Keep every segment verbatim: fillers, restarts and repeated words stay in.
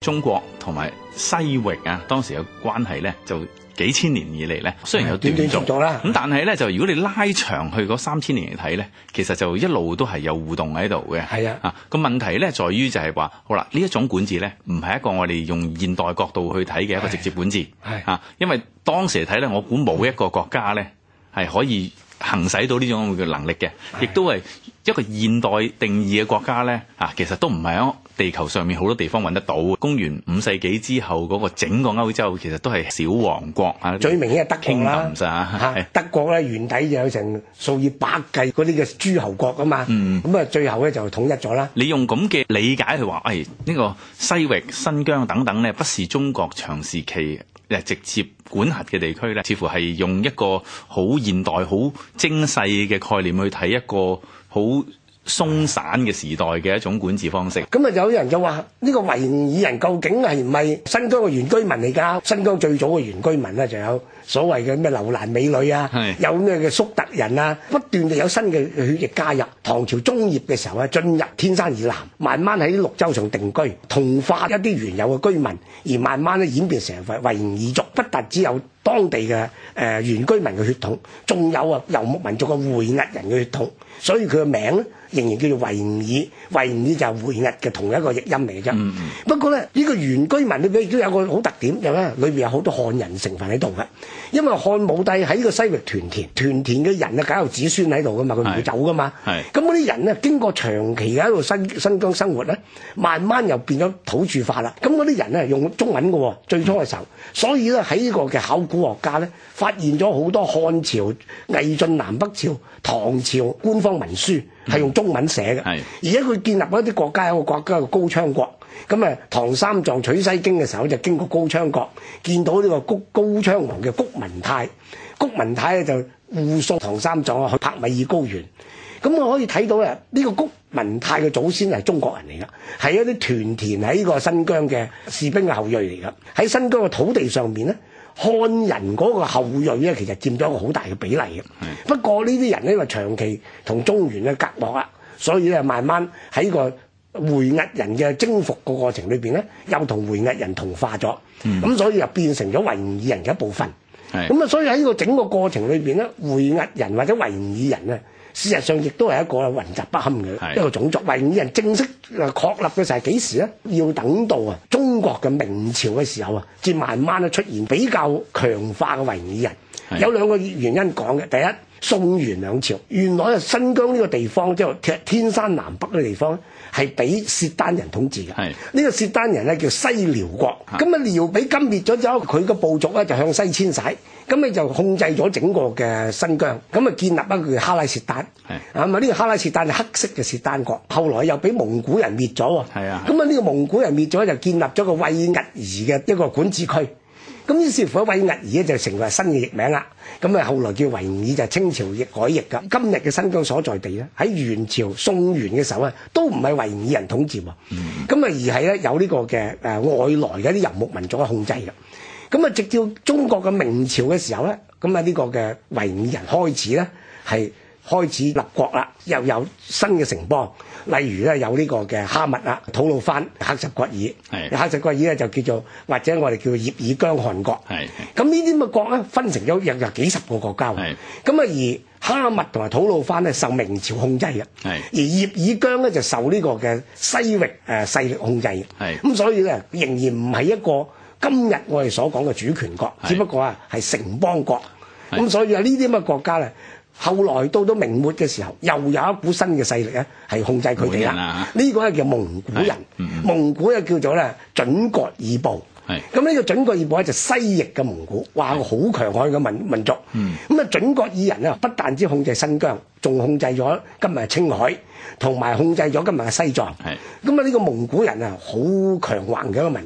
中國同埋西域啊，當時嘅關係咧就幾千年以嚟咧，雖然有斷續咗啦，咁但係咧就如果你拉長去嗰三千年嚟睇咧，其實就一路都係有互動喺度嘅。係啊，啊個問題咧在於就係話，好啦，呢一種管治咧唔係一個我哋用現代角度去睇嘅一個直接管治，係啊，因為當時嚟睇咧，我估冇一個國家咧係可以行使到呢種嘅能力嘅，亦都係一個現代定義嘅國家咧，啊，其實都唔係喺地球上面好多地方揾得到。公元五世紀之後嗰個整個歐洲其實都係小王國啊，最明顯係德國啦，嚇德國咧原底就有成數以百計嗰啲嘅諸侯國啊嘛，嗯，咁啊最後咧就統一咗啦。你用咁嘅理解去話，誒呢個西域、新疆等等咧，不是中國長時期誒直接管轄嘅地區咧，似乎係用一個好現代、好精細嘅概念去睇一個好鬆散嘅時代嘅一種管治方式。咁啊有人就話呢個維吾爾人究竟係唔係新疆嘅原居民嚟㗎？新疆最早嘅原居民咧就有所謂嘅咩樓蘭美女啊，有咩嘅粟特人啊，不斷地有新嘅血液加入。唐朝中葉嘅時候啊，進入天山以南，慢慢喺綠洲上定居，同化一啲原有嘅居民，而慢慢咧演變成為維吾爾族。不但只有當地嘅誒、呃、原居民嘅血統，仲有啊游牧民族嘅回鶻人嘅血統，所以佢嘅名咧仍然叫做維吾爾。維吾爾就係回鶻嘅同一個譯音嚟嘅啫。嗯嗯不過咧呢、這個原居民裏邊亦都有個好特點，就咧裏邊有好多漢人成分喺度嘅。因為漢武帝喺呢個西域屯田，屯田嘅人啊，梗有子孫喺度噶嘛，佢唔會走噶嘛。咁嗰啲人咧，經過長期喺度新新疆生活咧，慢慢又變咗土著化啦。咁嗰啲人咧用中文嘅喎，最初嘅時候，所以咧喺呢個嘅考古學家咧，發現咗好多漢朝、魏晉南北朝、唐朝官方文書係用中文寫嘅，而且佢建立咗一啲國家，有一個國家叫高昌國。咁啊，唐三藏取西經嘅時候就經過高昌國，見到呢個高高昌王嘅谷文泰，谷文泰咧就護送唐三藏去帕米爾高原。咁我可以睇到咧，呢個谷文泰嘅祖先係中國人嚟噶，係一啲屯田喺呢個新疆嘅士兵嘅後裔嚟噶。喺新疆嘅土地上面咧，漢人嗰個後裔咧，其實佔咗一個好大嘅比例嘅。不過呢啲人咧，因為長期同中原嘅隔膜啦，所以咧慢慢喺個回鶻人嘅征服個過程裏邊咧，又同回鶻人同化咗，咁、嗯、所以又變成咗維吾爾人嘅一部分。咁啊，所以喺呢個整個過程裏邊咧，回鶻人或者維吾爾人咧，事實上亦都係一個混雜不堪嘅一個種族。維吾爾人正式誒確立嘅時候係幾時咧？要等到啊中國嘅明朝嘅時候啊，至慢慢咧出現比較強化嘅維吾爾人。有兩個原因講嘅，第一，宋元兩朝原來啊新疆呢個地方即係天山南北嘅地方係俾契丹人統治嘅。呢、這個契丹人咧叫西遼國，咁啊遼俾金滅咗之後，佢個部族咧就向西遷徙，咁你就控制咗整個嘅新疆，咁啊建立一個叫哈拉契丹。啊嘛呢個哈拉契丹係黑色嘅契丹國，後來又俾蒙古人滅咗喎。係啊，咁啊呢個蒙古人滅咗就建立咗個維吾爾嘅一個管治區。咁於是乎，維吾爾咧就成為新嘅譯名啦。咁啊，後來叫維吾爾就係清朝譯改譯噶。今日嘅新疆所在地咧，喺元朝宋元嘅時候咧，都唔係維吾爾人統治喎。咁、嗯、啊，而係咧有呢個嘅誒、呃、外來嘅啲游牧民族嘅控制嘅。咁啊，直到中國嘅明朝嘅時候咧，咁啊呢個嘅維吾爾人開始咧係開始立國啦，又有新嘅城邦，例如咧有呢個嘅哈密啦、吐魯番、克什格爾，克什格爾咧就叫做或者我哋叫做葉爾羌汗國。咁呢啲咁嘅國咧分成咗約有幾十個國家。咁啊而哈密同埋吐魯番咧受明朝控制嘅，而葉爾羌咧就受呢個嘅西域誒勢力控制嘅。咁所以咧仍然唔係一個今日我哋所講嘅主權國，只不過啊係城邦國。咁所以啊呢啲咁嘅國家咧。後來到到明末嘅時候，又有一股新嘅勢力咧，係控制佢哋啦。呢、這個咧叫蒙古人，嗯嗯蒙古咧叫做咧準噶爾部。咁呢個準噶爾部咧就西域嘅蒙古，哇，好強悍嘅民民族。咁、嗯、啊準噶爾人啊，不但止控制新疆，仲控制咗今日青海，同埋控制咗今日嘅西藏。咁啊呢個蒙古人啊，好強橫嘅一個民族。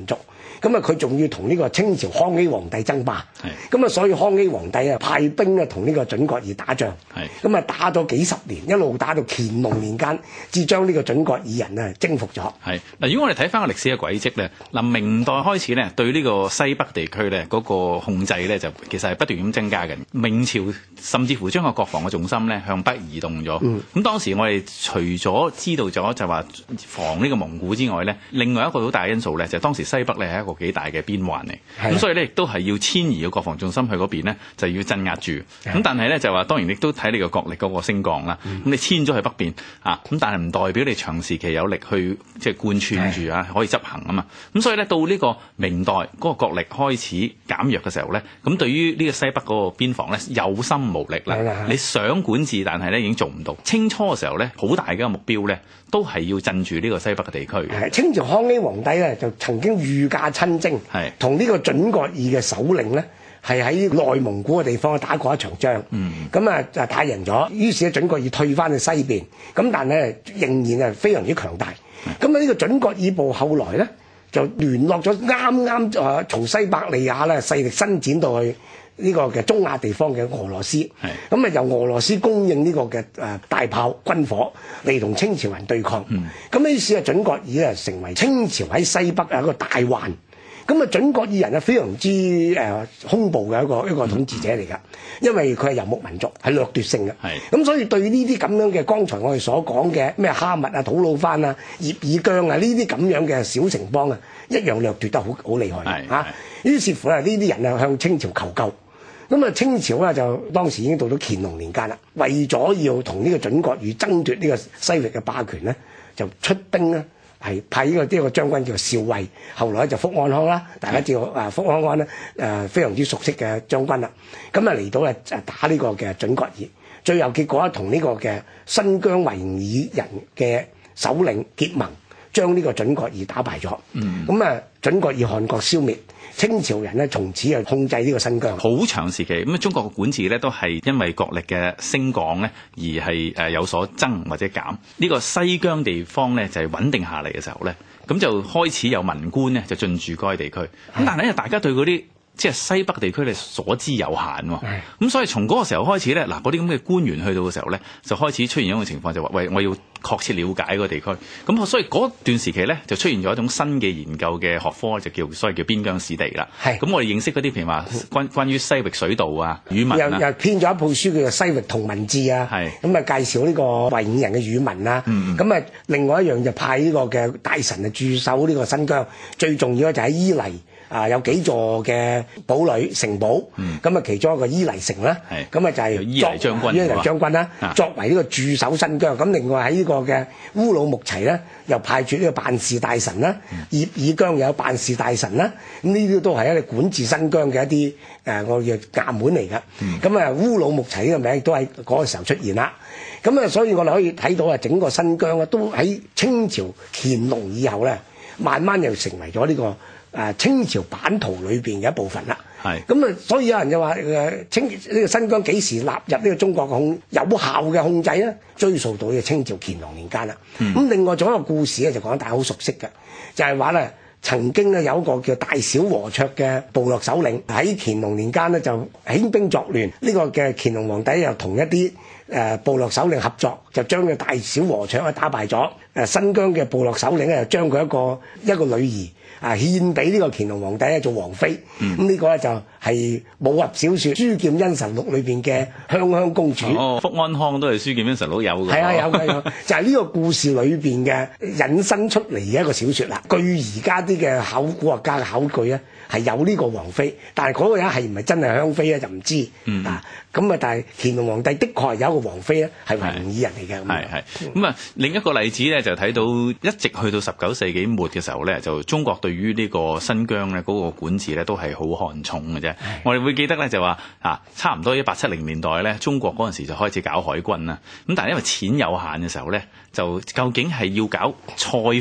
咁啊佢仲要同呢個清朝康熙皇帝爭霸，咁啊所以康熙皇帝啊派兵啊同呢個準國爾打仗，咁啊打咗幾十年，一路打到乾隆年間，至將呢個準國爾人啊征服咗。係嗱，如果我哋睇翻個歷史嘅軌跡咧，嗱明代開始咧對呢個西北地區咧嗰個控制咧就其實係不斷咁增加嘅。明朝甚至乎將個國防嘅重心咧向北移動咗。咁、嗯、當時我哋除咗知道咗就話防呢個蒙古之外咧，另外一個好大嘅因素咧就係當時西北咧係一個幾大嘅邊環嚟，咁所以咧亦都係要遷移個國防重心去嗰邊咧，就要鎮壓住。咁但係咧就話當然亦都睇你個國力嗰個升降啦。咁、嗯、你遷咗去北邊啊，咁但係唔代表你長時期有力去即係貫穿住啊，可以執行啊嘛。咁所以咧到呢個明代嗰個國力開始減弱嘅時候咧，咁對於呢個西北嗰個邊防咧有心無力啦。你想管治，但係咧已經做唔到。清初嘅時候咧，好大嘅一個目標咧，都係要鎮住呢個西北嘅地區。 清朝康熙皇帝咧就曾經御駕親征，同呢個準國爾嘅首領咧係喺內蒙古嘅地方打過一場仗。咁啊就打贏咗，於是咧準國爾退翻去西邊，咁但係咧仍然係非常之強大。咁啊呢個準國爾部後來咧就聯絡咗啱啱啊從西伯利亞咧勢力伸展到去呢個嘅中亞地方嘅俄羅斯，咁啊由俄羅斯供應呢個嘅誒大炮軍火嚟同清朝人對抗。咁呢時啊準國爾啊成為清朝喺西北啊一個大患。咁啊準國爾人啊非常之誒兇暴嘅一個一個統治者嚟㗎，因為佢係游牧民族，係掠奪性嘅。咁所以對呢啲咁樣嘅剛才我哋所講嘅咩哈密啊、吐魯番啊、葉爾疆啊呢啲咁樣嘅小城邦啊，一樣掠奪得好好厲害嚇。於是乎啊呢啲人啊向清朝求救。咁啊，清朝咧就當時已經到咗乾隆年間啦，為咗要同呢個準國爾爭奪呢個西域嘅霸權咧，就出兵咧，係派呢個呢個將軍叫做邵慧，後來就福安康啦，大家知道啊，福安康咧誒非常之熟悉嘅將軍啦，咁啊嚟到咧誒打呢個嘅準國爾，最後結果咧同呢個嘅新疆維吾爾人嘅首領結盟，將呢個準國爾打敗咗。嗯，咁啊準國爾汗國消滅。清朝人咧，從此啊控制呢個新疆， 好長時期咁啊。中國嘅管治咧，都係因為國力嘅升降咧，而係誒有所增或者減。呢個西疆地方咧就係穩定下嚟嘅時候咧，咁就開始有文官咧就進駐該地區。咁但係咧，大家對嗰啲即係西北地區咧所知有限喎。咁所以從嗰個時候開始咧，嗱嗰啲咁嘅官員去到嘅時候咧，就開始出現一個情況，就話喂，我要確切了解個地區。咁所以嗰段時期咧，就出現咗一種新嘅研究嘅學科，就叫所謂叫邊疆史地啦。咁我哋認識嗰啲譬如話關關於西域水道啊、語文啊， 又又編咗一部書叫做《西域同文志》啊。咁啊介紹呢個維吾人嘅語文啊。咁、嗯、啊另外一樣就派呢個嘅大臣啊駐守呢個新疆，最重要嘅就喺伊犁。啊，有幾座嘅堡壘城堡，咁、嗯、啊其中一個伊犁城啦，咁啊就係伊犁將軍， 伊犁將軍啦，作為呢個駐守新疆。咁、啊、另外喺呢個嘅烏魯木齊咧，又派住呢個辦事大臣啦，葉、嗯、爾疆又有辦事大臣啦，咁呢啲都係一啲管治新疆嘅一啲誒我叫衙門嚟㗎。咁、嗯、啊烏魯木齊呢個名都喺嗰個時候出現啦。咁啊所以我哋可以睇到啊整個新疆啊都喺清朝乾隆以後咧，慢慢又成為咗呢、這個。誒清朝版圖裏邊嘅一部分啦，係咁啊，所以有人就話誒清呢、這個新疆幾時納入呢個中國嘅控有效嘅控制咧？追溯到呢個清朝乾隆年間啦。咁、嗯、另外仲有一個故事咧，就講大家好熟悉嘅，就係話咧曾經咧有一個叫大小和卓嘅部落首領喺乾隆年間咧就興兵作亂，呢、這個嘅乾隆皇帝又同一啲誒部落首領合作，就將個大小和卓啊打敗咗。誒新疆嘅部落首領咧又將佢一個一個女兒。啊，獻俾呢個乾隆皇帝咧做王妃，咁、嗯、呢個咧就係武俠小說《書劍恩仇錄》裏邊嘅香香公主。 哦，福安康都係《書劍恩仇錄》有嘅。係啊，有嘅有，就係呢個故事裏邊嘅引申出嚟嘅一個小說啦。據而家啲嘅考古學家嘅考據咧，係有呢個王妃，但係嗰個人係唔係真係香妃咧就唔知。嗯、啊，咁啊，但係乾隆皇帝的確係有一個王妃咧係維吾爾人嚟嘅。 係係。咁啊，另一個例子咧就睇到一直去到十九世紀末嘅時候咧，就中國對於呢個新疆咧嗰個管治咧都係好看重嘅啫。我哋會記得咧就話啊，差唔多一八七零年代咧，中國嗰陣時就開始搞海軍啦。咁但係因為錢有限嘅時候咧，就究竟係要搞塞防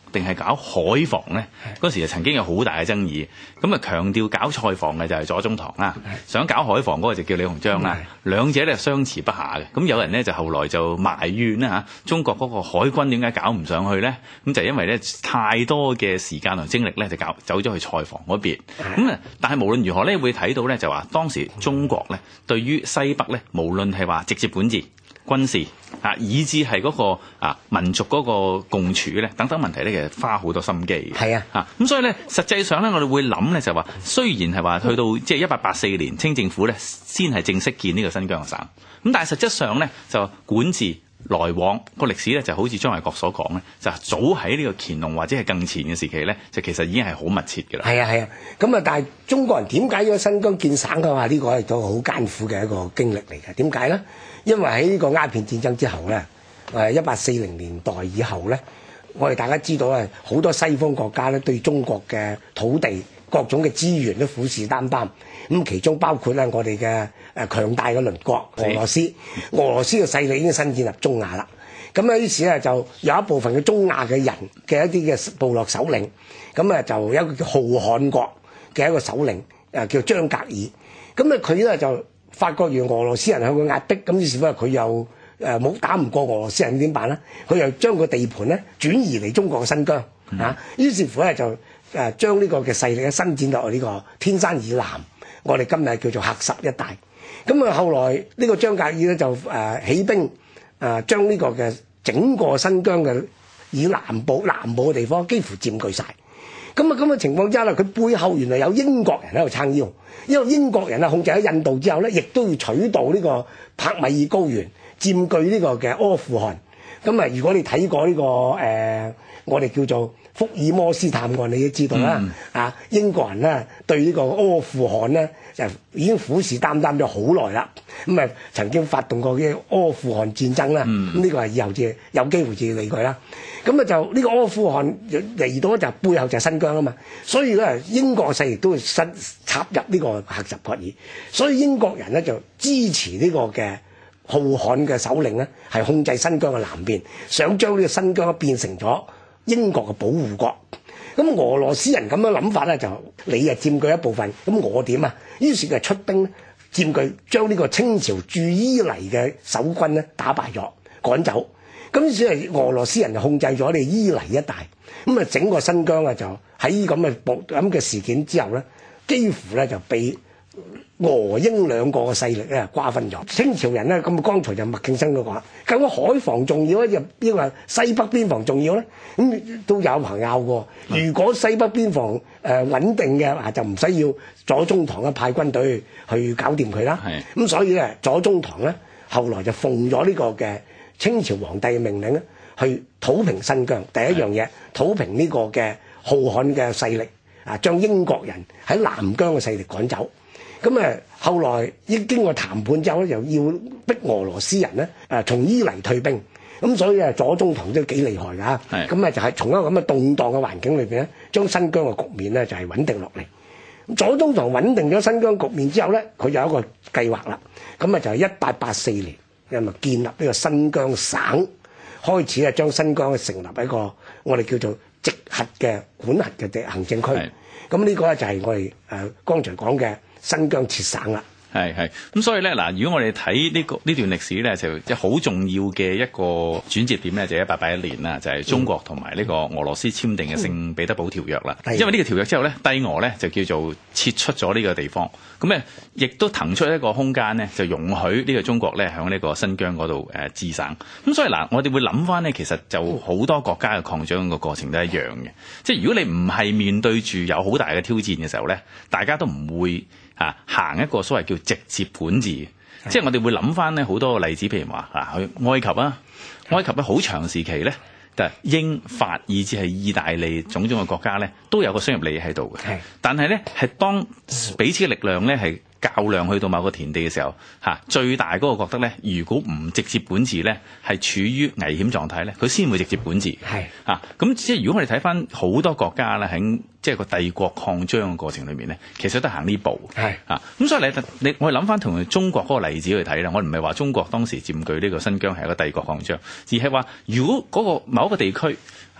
定係搞海防咧？嗰時就曾經有好大嘅爭議。咁啊強調搞菜防嘅就係左宗棠啦，想搞海防嗰個就叫李鴻章啦。兩者咧相持不下嘅。咁有人咧就後來就埋怨啦嚇，中國嗰個海軍點解搞唔上去咧？咁就因為咧太多嘅時間同精力咧就搞走咗去菜防嗰邊。咁啊，但係無論如何咧，會睇到咧就話當時中國咧對於西北咧，無論係話直接管治、軍事啊，以至係嗰個啊民族嗰個共處咧等等問題咧，其實花好多心機。 係啊， 嚇咁所以咧，實際上咧，我哋會諗咧就話，雖然係話去到即係一八八四年清政府咧先係正式建呢個新疆嘅省，咁但係實質上咧就管治來往個歷史咧就好似張衛國所講咧，就早喺呢個乾隆或者係更前嘅時期咧，就其實已經係好密切嘅啦。 係啊係啊，咁啊，但係中國人點解要新疆建省嘅話，呢、這個係都好艱苦嘅一個經歷嚟嘅。點解咧？因為喺呢個鴉片戰爭之後咧，誒一八四零年代以後咧，我哋大家知道啊，好多西方國家咧對中國嘅土地各種嘅資源都虎視眈眈。咁其中包括咧我哋嘅誒強大嘅鄰國俄羅斯，俄羅斯嘅勢力已經伸展入中亞啦。咁咧於是咧就有一部分嘅中亞嘅人嘅一啲嘅部落首領，咁啊就有一個叫浩罕國嘅一個首領，誒叫張格爾。咁啊佢咧就發覺原來俄羅斯人向佢壓迫，咁於是乎佢又誒冇打唔過俄羅斯人點辦咧？佢又將個地盤咧轉移嚟中國嘅新疆啊。於是乎咧就誒將呢個嘅勢力咧伸展到呢個天山以南，我哋今日叫做喀什一帶。咁啊後來呢個張格爾咧就誒起兵誒將呢個嘅整個新疆嘅以南部南部嘅地方幾乎佔據晒。咁啊咁嘅情況之下咧，佢背後原來有英國人喺度撐腰，因為英國人啊控制咗印度之後咧，亦都要取道呢個帕米爾高原，佔據呢個嘅阿富汗。咁啊，如果你睇過呢、這個誒、呃，我哋叫做福爾摩斯探案，你都知道啦。嗯、啊，英國人咧對呢個阿富汗咧就已經虎視眈眈咗好耐啦。咁啊，曾經發動過嘅阿富汗戰爭啦。咁呢、嗯、個係以後至有機會至理佢啦。咁啊，就呢個阿富汗嚟到就背後就係新疆啊嘛。所以咧，英國勢力都會伸插入呢個喀什噶爾。所以英國人咧就支持呢個嘅浩罕嘅首領咧，係控制新疆嘅南邊，想將呢個新疆變成咗英國嘅保護國。咁俄羅斯人咁樣諗法咧，就你啊佔據一部分，咁我點啊？於是就出兵咧，佔據將呢個清朝駐伊犁嘅守軍咧打敗咗，趕走。咁於是係俄羅斯人就控制咗你伊犁一帶。咁啊，整個新疆啊就喺咁嘅暴咁嘅事件之後咧，幾乎咧就被俄英兩個嘅勢力咧瓜分咗。清朝人咧咁，剛才就麥敬生都講，究竟海防重要咧，抑或西北邊防重要咧？咁都有朋友喎。如果西北邊防誒、呃、穩定嘅話，就唔使要左宗棠咧派軍隊去搞掂佢啦。咁所以咧，左宗棠咧後來就奉咗呢個嘅清朝皇帝嘅命令咧，去討平新疆。第一樣嘢，討平呢個嘅浩罕嘅勢力啊，將英國人喺南疆嘅勢力趕走。咁誒，後來已經過談判之後咧，又要逼俄羅斯人咧誒從伊犁退兵。咁所以啊，左宗棠都幾厲害㗎。咁啊，就係從一個咁嘅動盪嘅環境裏邊咧，將新疆嘅局面咧就係穩定落嚟。左宗棠穩定咗新疆局面之後咧，佢有一個計劃啦。咁啊，就係一八八四年，咁啊建立呢個新疆省，開始啊將新疆成立一個我哋叫做直轄嘅管轄嘅行政區。咁呢個咧就係我哋誒剛才講嘅新疆設省啦。 係係咁，所以咧嗱，如果我哋睇呢個呢段歷史咧，就即係好重要嘅一個轉折點咧，就係一八八一年啦，就係、是、中國同埋呢個俄羅斯簽訂嘅聖彼得堡條約啦。嗯、因為呢個條約之後咧，帝俄咧就叫做撤出咗呢個地方，咁咧亦都騰出一個空間咧，就容許呢個中國咧喺呢個新疆嗰度誒治省。咁所以嗱，我哋會諗翻咧，其實就好多國家嘅擴張個過程都一樣嘅。即係如果你唔係面對住有好大嘅挑戰嘅時候咧，大家都唔會。啊，行一個所謂叫直接管治，的即係我哋會諗翻咧好多個例子，譬如話啊，去埃及啊，埃及咧好長時期咧，就英法以至係意大利種種嘅國家咧，都有個商業利益喺度嘅。的但係咧係當彼此嘅力量咧係較量去到某個田地嘅時候，嚇最大嗰個覺得咧，如果唔直接管治咧，係處於危險狀態咧，佢先會直接管治。係嚇咁即係如果我哋睇翻好多國家咧喺即係個帝國擴張嘅過程裏面咧，其實都行呢步。係嚇咁所以你你我哋諗翻同中國嗰個例子去睇啦，我唔係話中國當時佔據呢個新疆係一個帝國擴張，而係話如果嗰個某一個地區嚇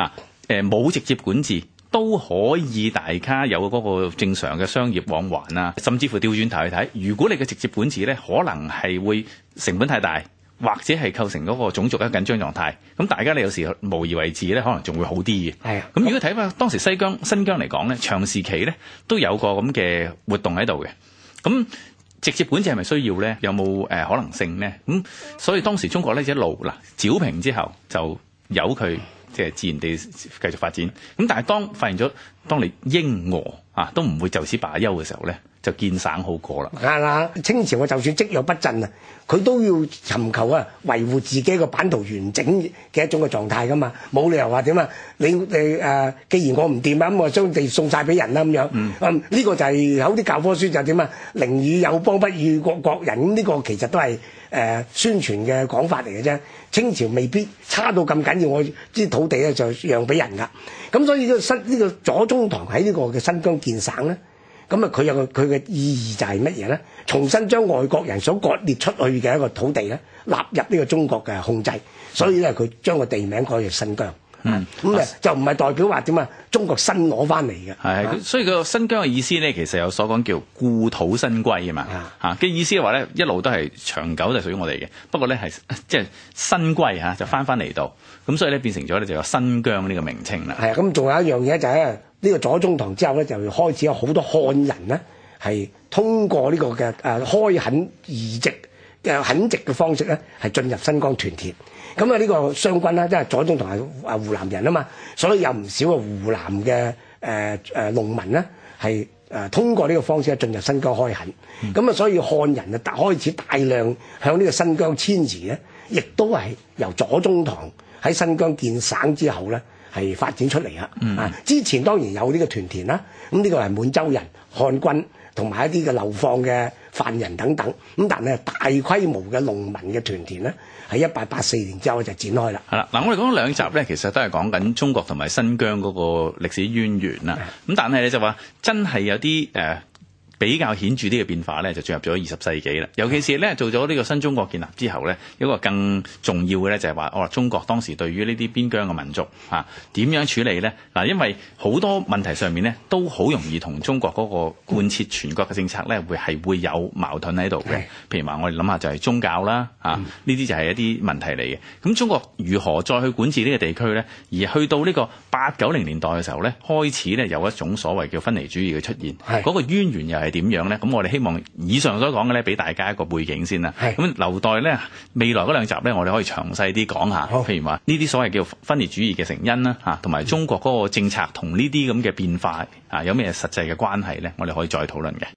誒冇直接管治，都可以大家有嗰個正常嘅商業往還啊，甚至乎調轉頭去睇，如果你嘅直接管治咧，可能係會成本太大，或者係構成嗰個種族嘅緊張狀態，咁大家你有時無而為治咧，可能仲會好啲嘅。係啊，咁如果睇翻當時西疆、新疆嚟講咧，長時期咧都有個咁嘅活動喺度嘅，咁直接管治係咪需要咧？有冇誒、呃、可能性咧？咁所以當時中國咧一路嗱剿平之後，就由佢即係自然地繼續發展。咁但係當發現咗，當你英俄啊都唔會就此罷休嘅時候咧，就見省好過啦。係啦，清朝我就算積弱不振啊，佢都要尋求啊維護自己個版圖完整嘅一種嘅狀態噶嘛，冇理由話點啊？你你誒、呃，既然我唔掂啊，咁我將地送晒俾人啦咁樣。嗯，呢、嗯這個就係有啲教科書就點啊？寧與友邦，不與國國人。咁、這、呢個其實都係誒、呃、宣傳嘅講法嚟嘅啫。清朝未必差到咁緊要，我啲土地咧就讓俾人噶。咁所以呢個新呢個左宗棠喺呢個嘅新疆建省咧。咁啊，佢有個佢嘅意義就係乜嘢咧？重新將外國人所割裂出去嘅一個土地咧，納入呢個中國嘅控制，所以咧佢將個地名改做新疆。嗯，咁啊就唔係代表話點啊？中國新攞翻嚟嘅。係、啊，所以個新疆嘅意思咧，其實有所講叫故土新歸啊嘛。嚇嘅意思嘅話咧，一路都係長久就屬於我哋嘅，不過咧係即係新歸嚇，就翻翻嚟到，咁所以咧變成咗咧就有新疆呢個名稱啦。係啊，咁仲有一樣嘢就係、是。呢、這個左宗棠之後咧，就開始有好多漢人咧，係通過呢個嘅誒、呃、開墾移植嘅墾殖嘅方式咧，係進入新疆屯田。咁啊，呢個湘軍啦，即係左宗棠係啊湖南人啊嘛，所以有唔少嘅湖南嘅誒誒農民咧，係誒、呃、通過呢個方式進入新疆開墾。咁、嗯、啊，所以漢人啊開始大量向呢個新疆遷移咧，亦都係由左宗棠喺新疆建省之後咧。係發展出嚟啊！啊，之前當然有呢個屯田啦，咁呢個係滿洲人、漢軍同埋一啲嘅流放嘅犯人等等。咁但係大規模嘅農民嘅屯田咧，喺一八八四年之後就展開啦。係啦，嗱，我哋講咗兩集咧，其實都係講緊中國同埋新疆嗰個歷史淵源啦。咁但係你就話真係有啲誒。呃比較顯著啲嘅變化咧，就進入咗二十世紀啦。尤其是咧做咗呢個新中國建立之後咧，有一個更重要嘅咧就係話，哦，中國當時對於呢啲邊疆嘅民族啊點樣處理咧？嗱，因為好多問題上面咧都好容易同中國嗰個貫徹全國嘅政策咧，會係會有矛盾喺度嘅。譬如話，我哋諗下就係宗教啦，啊呢啲就係一啲問題嚟嘅。咁中國如何再去管治呢個地區咧？而去到呢個八九零年代嘅時候咧，開始咧有一種所謂叫分離主義嘅出現，嗰、嗰個淵源又係。係點樣咧？咁我哋希望以上所講嘅咧，俾大家一個背景先啦。咁留待咧未來嗰兩集咧，我哋可以詳細啲講下。譬如話呢啲所謂叫分離主義嘅成因啦，嚇，同埋中國嗰個政策同呢啲咁嘅變化啊，有咩實際嘅關係咧？我哋可以再討論嘅。